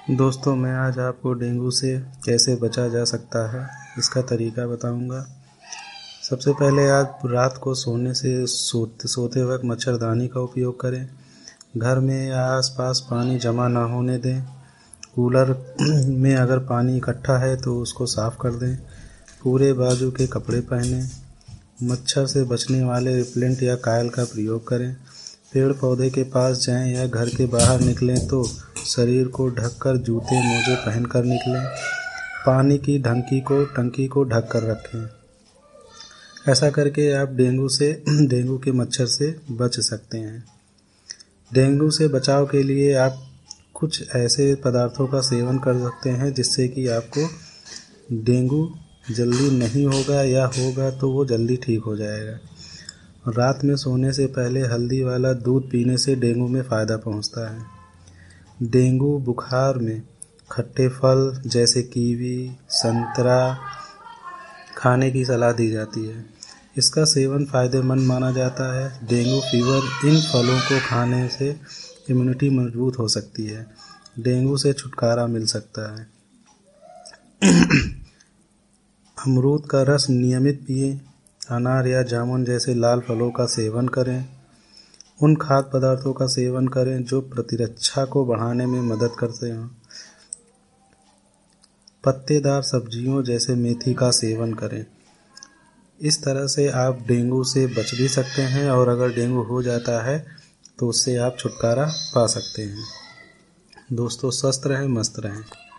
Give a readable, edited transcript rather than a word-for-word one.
दोस्तों, मैं आज आपको डेंगू से कैसे बचा जा सकता है इसका तरीका बताऊंगा। सबसे पहले आप रात को सोते वक्त मच्छरदानी का उपयोग करें। घर में या आसपास पानी जमा ना होने दें। कूलर में अगर पानी इकट्ठा है तो उसको साफ कर दें। पूरे बाजू के कपड़े पहनें। मच्छर से बचने वाले रिपेलेंट या कायल का प्रयोग करें। पेड़ पौधे के पास जाएं या घर के बाहर निकलें तो शरीर को ढककर जूते मोजे पहनकर निकलें। पानी की टंकी को ढक कर रखें। ऐसा करके आप डेंगू के मच्छर से बच सकते हैं। डेंगू से बचाव के लिए आप कुछ ऐसे पदार्थों का सेवन कर सकते हैं जिससे कि आपको डेंगू जल्दी नहीं होगा, या होगा तो वो जल्दी ठीक हो जाएगा। रात में सोने से पहले हल्दी वाला दूध पीने से डेंगू में फ़ायदा पहुंचता है। डेंगू बुखार में खट्टे फल जैसे कीवी, संतरा खाने की सलाह दी जाती है। इसका सेवन फ़ायदेमंद माना जाता है। डेंगू फीवर इन फलों को खाने से इम्यूनिटी मजबूत हो सकती है। डेंगू से छुटकारा मिल सकता है। अमरूद का रस नियमित पिएं। अनार या जामुन जैसे लाल फलों का सेवन करें। उन खाद्य पदार्थों का सेवन करें जो प्रतिरक्षा को बढ़ाने में मदद करते हैं। पत्तेदार सब्जियों जैसे मेथी का सेवन करें। इस तरह से आप डेंगू से बच भी सकते हैं, और अगर डेंगू हो जाता है तो उससे आप छुटकारा पा सकते हैं। दोस्तों, स्वस्थ रहें, मस्त रहें।